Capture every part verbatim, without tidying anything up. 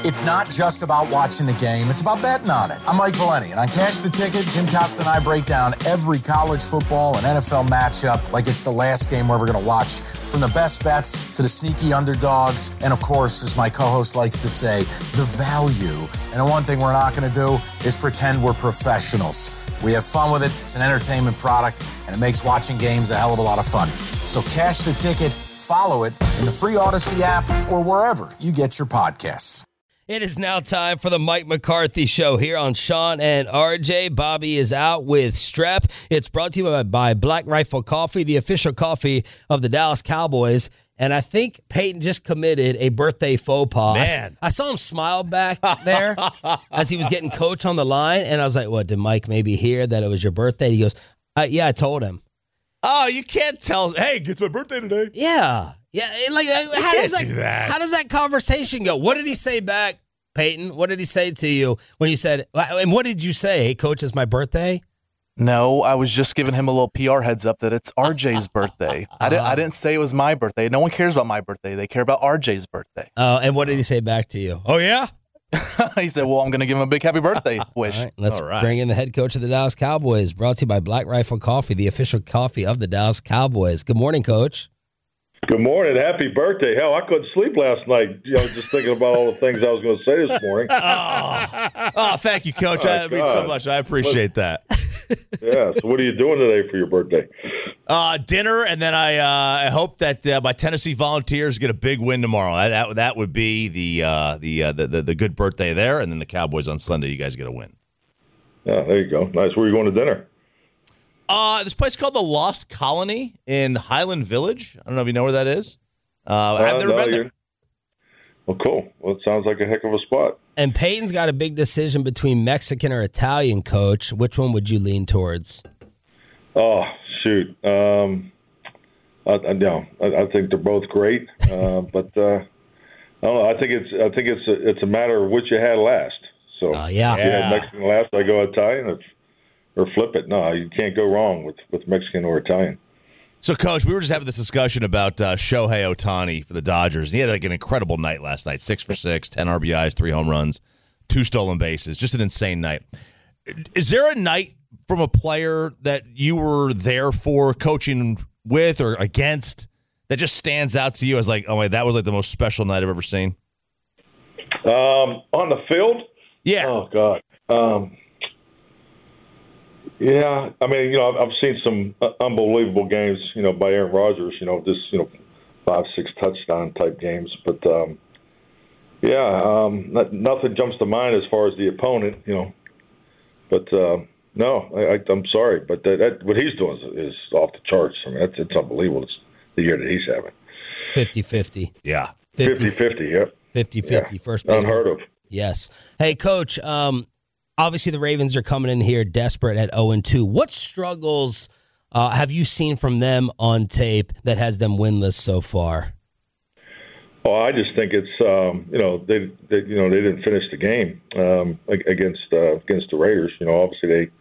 It's not just about watching the game, it's about betting on it. I'm Mike Valeni, and on Cash the Ticket, Jim Costa and I break down every college football and N F L matchup like it's the last game we're ever going to watch, from the best bets to the sneaky underdogs, and of course, as my co-host likes to say, the value. And the one thing we're not going to do is pretend we're professionals. We have fun with it, it's an entertainment product, and it makes watching games a hell of a lot of fun. So Cash the Ticket, follow it in the free Odyssey app or wherever you get your podcasts. It is now time for the Mike McCarthy Show here on Sean and R J. Bobby is out with strep. It's brought to you by, by Black Rifle Coffee, the official coffee of the Dallas Cowboys. And I think Peyton just committed a birthday faux pas. Man. I saw him smile back there as he was getting coached on the line. And I was like, what, did Mike maybe hear that it was your birthday? He goes, uh, yeah, I told him. Oh, you can't tell. Hey, it's my birthday today. Yeah. Yeah, like how does that, do that. how does that conversation go? What did he say back, Peyton? What did he say to you when you said, and what did you say? Hey, coach, it's my birthday? No, I was just giving him a little P R heads up that it's R J's birthday. I didn't. I didn't say it was my birthday. No one cares about my birthday. They care about R J's birthday. Oh, uh, and what did he say back to you? Oh yeah. He said, "Well, I'm going to give him a big happy birthday wish." All right, let's All right. bring in the head coach of the Dallas Cowboys. Brought to you by Black Rifle Coffee, the official coffee of the Dallas Cowboys. Good morning, Coach. Good morning. Happy birthday. Hell, I couldn't sleep last night, you know, just thinking about all the things I was going to say this morning. Oh, oh thank you, Coach. Oh, that means so God. much. I appreciate that. Yeah, so what are you doing today for your birthday? Uh, dinner, and then I uh, I hope that uh, my Tennessee Volunteers get a big win tomorrow. That that, that would be the, uh, the, uh, the the the good birthday there, and then the Cowboys on Sunday. You guys get a win. Yeah, there you go. Nice. Where are you going to dinner? Uh, this place called the Lost Colony in Highland Village. I don't know if you know where that is. Uh, I've Uh, never no, been you're- there. Well, cool. Well, it sounds like a heck of a spot. And Peyton's got a big decision between Mexican or Italian, Coach. Which one would you lean towards? Oh, shoot. Um, I, I, no, I, I think they're both great, uh, but uh, I don't know. I think it's I think it's a, it's a matter of which you had last. So Oh, yeah. if you Yeah. had Mexican last, I go Italian, or, or flip it. No, you can't go wrong with, with Mexican or Italian. So, Coach, we were just having this discussion about uh, Shohei Ohtani for the Dodgers. And he had like an incredible night last night. Six for six, ten R B Is, three home runs, two stolen bases. Just an insane night. Is there a night from a player that you were there for, coaching with or against, that just stands out to you as like, oh, wait, that was like the most special night I've ever seen? Um, on the field? Yeah. Oh, God. Um, yeah, I mean, you know, I've, I've seen some uh, unbelievable games, you know, by Aaron Rodgers, you know, just, you know, five, six touchdown type games. But, um, yeah, um, not, nothing jumps to mind as far as the opponent, you know. But, uh, no, I, I, I'm sorry, but that, that, what he's doing is, is off the charts. I mean, that's it's unbelievable. It's the year that he's having. fifty-fifty. Yeah. fifty-fifty, yep. fifty-fifty. Yeah. First base. Unheard of. Yes. Hey, Coach, um, obviously the Ravens are coming in here desperate at oh and two. What struggles uh, have you seen from them on tape that has them winless so far? Well, I just think it's um, you know they, they you know they didn't finish the game um, against uh, against the Raiders. You know, obviously they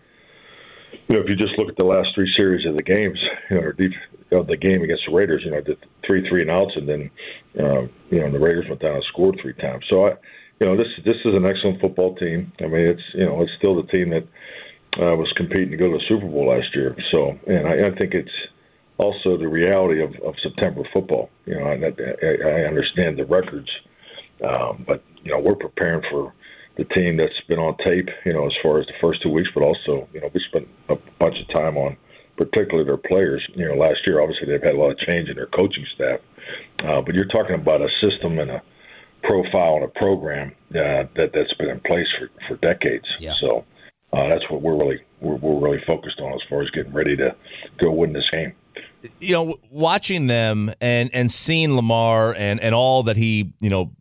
you know if you just look at the last three series of the games, you know, or the, you know, the game against the Raiders, you know, the three three and outs, and then um, you know the Raiders went down and scored three times. So I you know this this is an excellent football team. I mean, it's you know it's still the team that uh, was competing to go to the Super Bowl last year. So and I, I think it's also the reality of, of September football. You know, I, I, I understand the records, um, but, you know, we're preparing for the team that's been on tape, you know, as far as the first two weeks, but also, you know, we spent a bunch of time on particularly their players. You know, last year, obviously, they've had a lot of change in their coaching staff, uh, but you're talking about a system and a profile and a program uh, that, that's been in place for, for decades. Yeah. So uh, that's what we're really, we're, we're really focused on as far as getting ready to go win this game. You know, watching them and, and seeing Lamar and, and all that he, you know,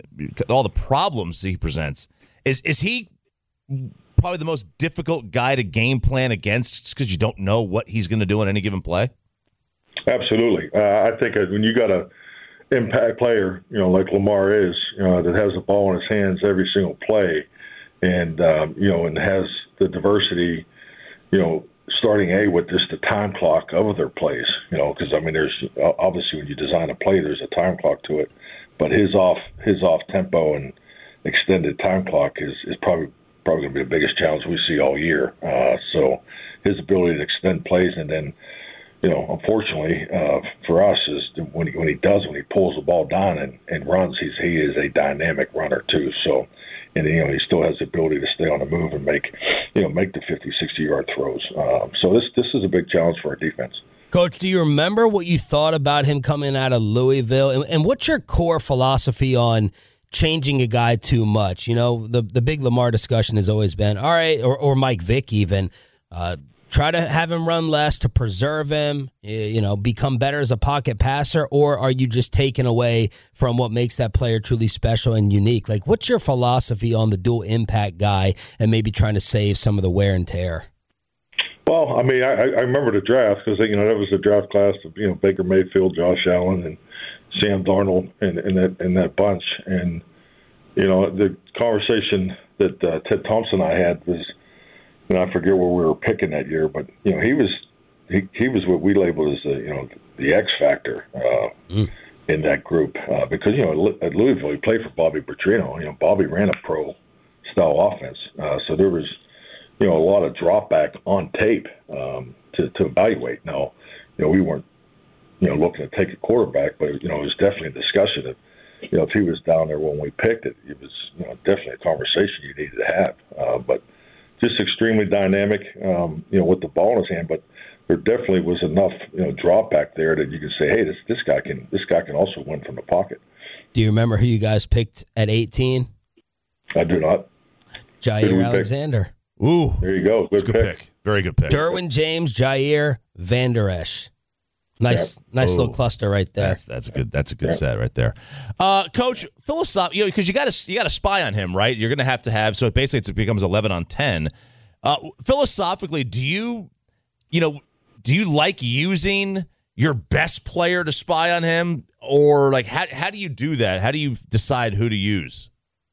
all the problems he presents, is is he probably the most difficult guy to game plan against just because you don't know what he's going to do on any given play? Absolutely. Uh, I think when you got a impact player, you know, like Lamar is, uh, that has the ball in his hands every single play, and um, you know, and has the diversity, you know, starting A with just the time clock of their plays, you know, because I mean, there's obviously when you design a play, there's a time clock to it, but his off his off tempo and extended time clock is, is probably probably going to be the biggest challenge we see all year. Uh, so his ability to extend plays, and then, you know, unfortunately uh, for us, is when he, when he does, when he pulls the ball down and, and runs, he's he is a dynamic runner too. So, and you know, he still has the ability to stay on the move and make, you know, make the fifty, sixty-yard throws. Um, so this this is a big challenge for our defense. Coach, do you remember what you thought about him coming out of Louisville? And, and what's your core philosophy on changing a guy too much? You know, the the big Lamar discussion has always been, all right, or, or Mike Vick even, uh, try to have him run less to preserve him, you know, become better as a pocket passer, or are you just taking away from what makes that player truly special and unique? Like, what's your philosophy on the dual impact guy and maybe trying to save some of the wear and tear? Well, I mean, I, I remember the draft because, you know, that was the draft class of, you know, Baker Mayfield, Josh Allen, and Sam Darnold, and, and that and that bunch. And, you know, the conversation that uh, Ted Thompson and I had was, and I forget where we were picking that year, but, you know, he was he, he was what we labeled as the, you know, the X factor uh, mm. in that group uh, because, you know, at Louisville, he played for Bobby Petrino. You know, Bobby ran a pro-style offense. Uh, so there was, you know, a lot of drop back on tape um, to, to evaluate. Now, you know, we weren't, you know, looking to take a quarterback, but, you know, it was definitely a discussion of, you know, if he was down there when we picked it, it was, you know, definitely a conversation you needed to have. Uh, but just extremely dynamic, um, you know, with the ball in his hand. But there definitely was enough, you know, drop back there that you could say, hey, this this guy can this guy can also win from the pocket. Do you remember who you guys picked at eighteen? I do not. Jair Alexander. Pick? Ooh, there you go. Good, good pick. pick. Very good pick. Derwin James, Jair, Van Der Esch. Nice, yep. nice Ooh, little cluster right there. That's, that's a good. That's a good yep. set right there, uh, Coach. Philosoph, you know, because you got to you got to spy on him, right? You're going to have to have. So basically, it's, it becomes eleven on ten. Uh, philosophically, do you, you know, do you like using your best player to spy on him, or like how how do you do that? How do you decide who to use?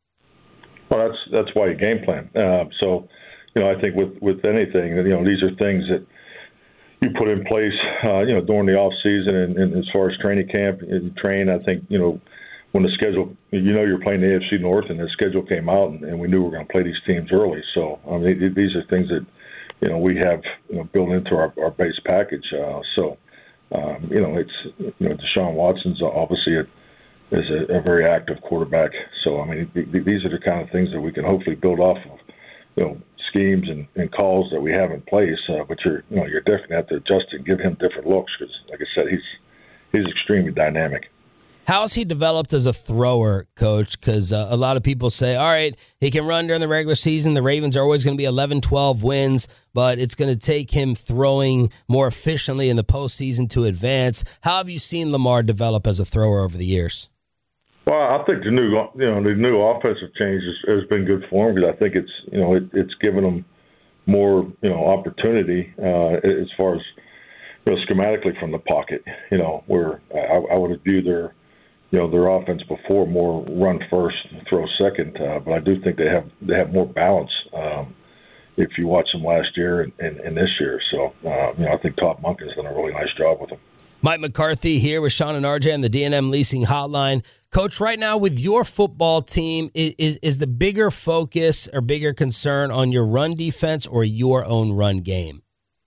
Well, that's that's why you game plan. Uh, so. You know, I think with, with anything, you know, these are things that you put in place, uh, you know, during the off season and, and as far as training camp and train. I think, you know, when the schedule, you know, you're playing the A F C North and the schedule came out and, and we knew we were going to play these teams early. So, I mean, these are things that, you know, we have, you know, built into our, our base package. Uh, so, um, you know, it's, you know, Deshaun Watson's obviously a, is a, a very active quarterback. So, I mean, these are the kind of things that we can hopefully build off of, you know, schemes and, and calls that we have in place, uh, but you're you know you're definitely have to adjust and give him different looks because, like I said, he's he's extremely dynamic. How's he developed as a thrower, Coach? Because uh, a lot of people say, all right, he can run during the regular season. The Ravens are always going to be eleven, twelve wins, but it's going to take him throwing more efficiently in the postseason to advance. How have you seen Lamar develop as a thrower over the years? Well, I think the new, you know, the new offensive change has, has been good for him because I think it's, you know, it, it's given him more, you know, opportunity uh, as far as, you know, schematically from the pocket. You know, where I, I would have viewed their, you know, their offense before more run first, throw second. Uh, but I do think they have they have more balance um, if you watch them last year and, and, and this year. So, uh, you know, I think Todd Monken's done a really nice job with them. Mike McCarthy here with Sean and R J on the D and M Leasing Hotline. Coach, right now with your football team, is, is, is the bigger focus or bigger concern on your run defense or your own run game?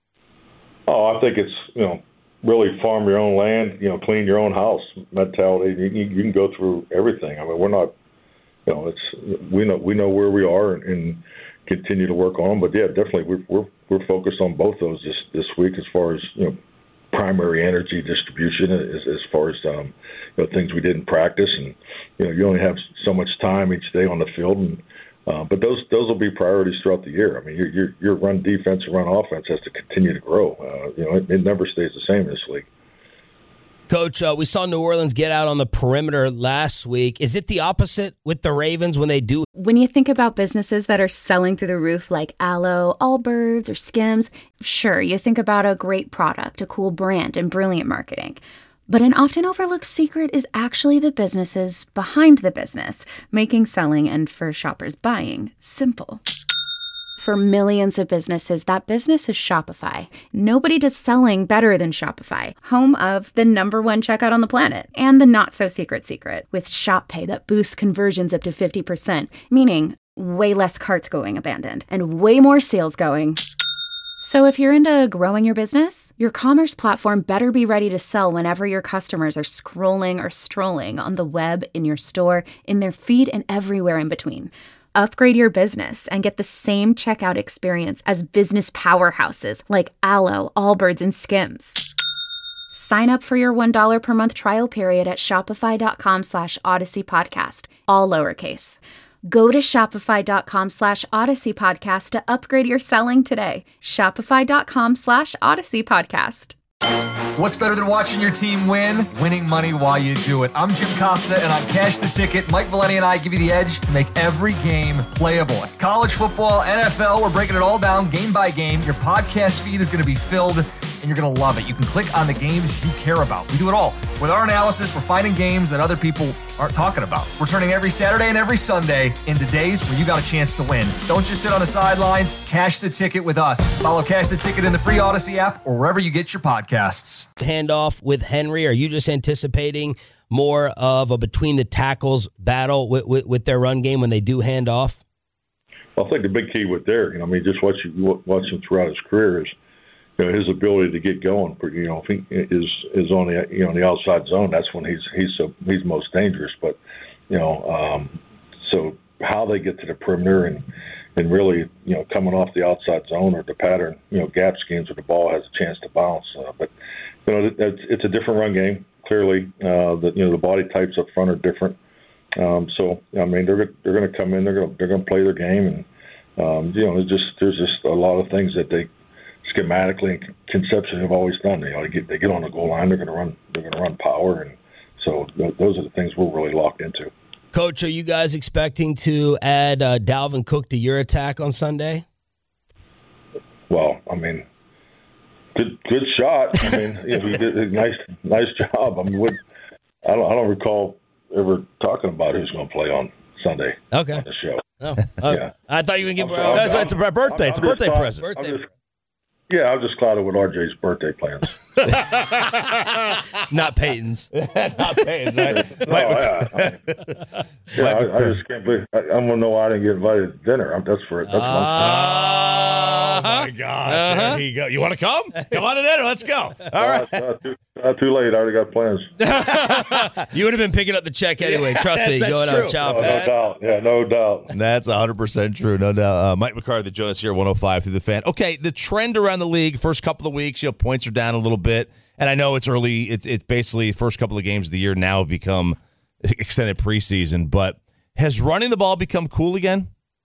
Oh, I think it's, you know, really farm your own land, you know, clean your own house mentality. You, you can go through everything. I mean, we're not, you know, it's we know we know where we are and, and continue to work on them. But yeah, definitely we're we're we're focused on both those this this week as far as, you know, primary energy distribution as, as far as um, you know, things we did in practice, and you know you only have so much time each day on the field, and uh, but those those will be priorities throughout the year. I mean, your your, your run defense and run offense has to continue to grow. Uh, you know, it, it never stays the same in this league. Coach, uh, we saw New Orleans get out on the perimeter last week. Is it the opposite with the Ravens when they do? When you think about businesses that are selling through the roof like Aloe, Allbirds, or Skims, sure, you think about a great product, a cool brand, and brilliant marketing. But an often overlooked secret is actually the businesses behind the business, making selling and for shoppers buying simple. For millions of businesses, that business is Shopify. Nobody does selling better than Shopify, home of the number one checkout on the planet and the not-so-secret secret with Shop Pay that boosts conversions up to fifty percent, meaning way less carts going abandoned and way more sales going. So if you're into growing your business, your commerce platform better be ready to sell whenever your customers are scrolling or strolling on the web, in your store, in their feed, and everywhere in between. Upgrade your business and get the same checkout experience as business powerhouses like Alo, Allbirds, and Skims. Sign up for your one dollar per month trial period at shopify.com slash Odyssey Podcast, all lowercase. Go to shopify.com slash Odyssey Podcast to upgrade your selling today. Shopify.com slash Odyssey Podcast. What's better than watching your team win? Winning money while you do it. I'm Jim Costa, and on Cash the Ticket, Mike Valeni and I give you the edge to make every game playable. College football, N F L, we're breaking it all down game by game. Your podcast feed is going to be filled, and you're going to love it. You can click on the games you care about. We do it all. With our analysis, we're finding games that other people aren't talking about. We're turning every Saturday and every Sunday into days where you got a chance to win. Don't just sit on the sidelines. Cash the Ticket with us. Follow Cash the Ticket in the free Odyssey app or wherever you get your podcasts. Handoff with Henry. Are you just anticipating more of a between the tackles battle with, with, with their run game when they do hand off? Well, I think the big key with Derek, you know, I mean, just watch you watch him throughout his career is, you know, his ability to get going. You know, if he is is on the you know on the outside zone, that's when he's he's so he's most dangerous. But you know, um, so how they get to the perimeter and and really you know coming off the outside zone or the pattern, you know, gap schemes where the ball has a chance to bounce. Uh, but you know, it's, it's a different run game. Clearly, uh, the you know the body types up front are different. Um, so I mean, they're they're going to come in, they're going they're going to play their game, and um, you know, there's just there's just a lot of things that they schematically and conceptually have always done. You know, they get they get on the goal line, they're going to run they're going to run power, and so th- those are the things we're really locked into. Coach, are you guys expecting to add uh, Dalvin Cook to your attack on Sunday? Well, I mean, good good shot. I mean, you know, he did a nice nice job. I mean, what, I don't I don't recall ever talking about who's going to play on Sunday. Okay. On the show. Oh, uh, yeah. I thought you were going to give. I'm, I'm, it's a birthday. I'm, it's a birthday I'm present. Birthday. Just, yeah, I was just clouded with R J's birthday plans. Not Peyton's. Not Peyton's, right? No, yeah, I, mean, yeah I, I just can't believe. I, I'm gonna know why I didn't get invited to dinner. I'm, that's for that's. Uh, one oh my gosh! Uh-huh. There you go. You want to come? Come on to dinner. Let's go. All right. Uh, uh, too, uh, too late. I already got plans. You would have been picking up the check anyway. Yeah, Trust me. that's Going true. out chop. No, no doubt. Yeah, no doubt. That's one hundred percent true. No doubt. Uh, Mike McCarthy joined us here at one oh five through the Fan. Okay, the trend around the league, first couple of weeks, you know, points are down a little bit. And I know it's early. It's, it's basically the first couple of games of the year now have become extended preseason. But has running the ball become cool again?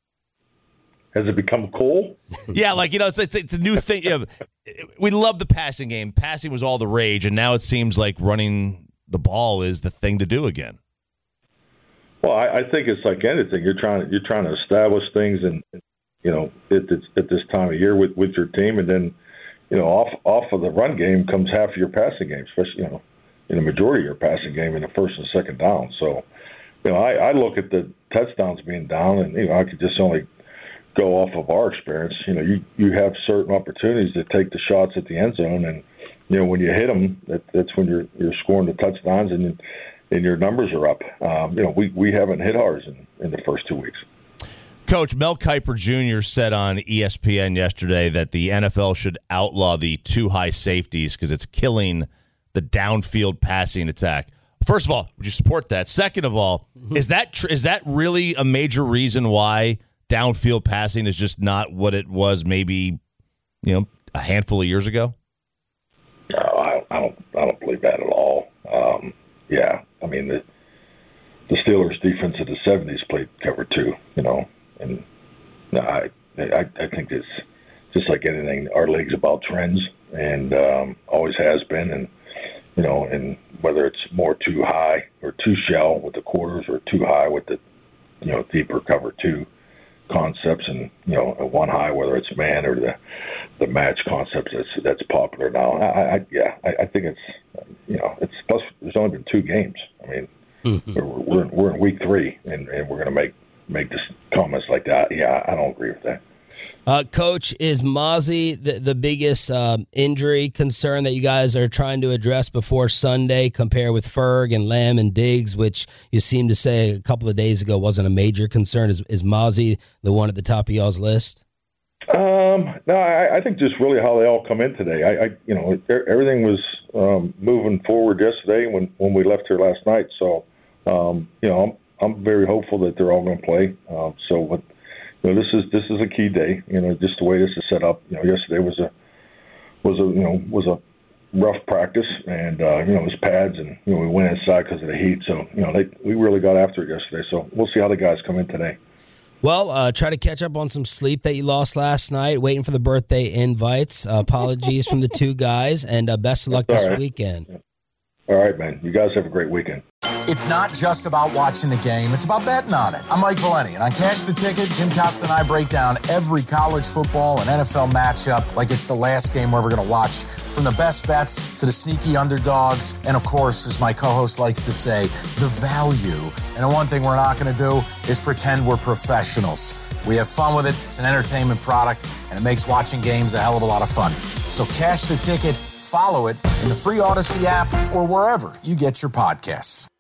Has it become cool? Yeah, like, you know, it's it's, it's a new thing. You know, we love the passing game. Passing was all the rage, and now it seems like running the ball is the thing to do again. Well, I, I think it's like anything. You're trying to you're trying to establish things, and you know, at this, at this time of year with, with your team, and then you know, off off of the run game comes half of your passing game, especially you know, in the majority of your passing game in the first and second down. So, you know, I, I look at the touchdowns being down, and you know, I could just only go off of our experience. You know, you, you have certain opportunities to take the shots at the end zone, and you know when you hit them, that, that's when you're you're scoring the touchdowns, and and your numbers are up. Um, you know, we, we haven't hit ours in, in the first two weeks. Coach, Mel Kiper Junior said on E S P N yesterday that the N F L should outlaw the two high safeties because it's killing the downfield passing attack. First of all, would you support that? Second of all, mm-hmm. is that tr- is that really a major reason why downfield passing is just not what it was maybe, you know, a handful of years ago? No, I, I don't. I don't believe that at all. Um, yeah, I mean the the Steelers' defense of the seventies played cover two, you know, and no, I, I I think it's just like anything. Our league's about trends, and um, always has been, and you know, and whether it's more too high or too shallow with the quarters, or too high with the you know deeper cover two concepts, and you know one high, whether it's man or the the match concepts that's that's popular now. I, I yeah, I, I think it's you know it's plus there's only been two games. I mean, mm-hmm. we're we're in, we're in week three, and, and we're going to make make this comments like that. Yeah, I don't agree with that. Uh, Coach, is Mazi the, the biggest uh, injury concern that you guys are trying to address before Sunday, compare with Ferg and Lamb and Diggs, which you seemed to say a couple of days ago wasn't a major concern? Is, is Mazi the one at the top of y'all's list? Um, no, I, I think just really how they all come in today. I, I you know, everything was um, moving forward yesterday when, when we left here last night. So, um, you know, I'm I'm very hopeful that they're all going to play. Uh, so, what, you know, this is this is a key day. You know, just the way this is set up. You know, yesterday was a was a you know was a rough practice, and uh, you know it was pads, and you know we went inside because of the heat. So, you know, they we really got after it yesterday. So we'll see how the guys come in today. Well, uh, try to catch up on some sleep that you lost last night, waiting for the birthday invites. Uh, apologies from the two guys, and uh, best of luck That's this right. weekend. All right, man. You guys have a great weekend. It's not just about watching the game, it's about betting on it. I'm Mike Valeni, and on Cash the Ticket, Jim Costa and I break down every college football and N F L matchup like it's the last game we're ever going to watch, from the best bets to the sneaky underdogs, and of course, as my co-host likes to say, the value. And the one thing we're not going to do is pretend we're professionals. We have fun with it, it's an entertainment product, and it makes watching games a hell of a lot of fun. So Cash the Ticket, follow it in the free Odyssey app or wherever you get your podcasts.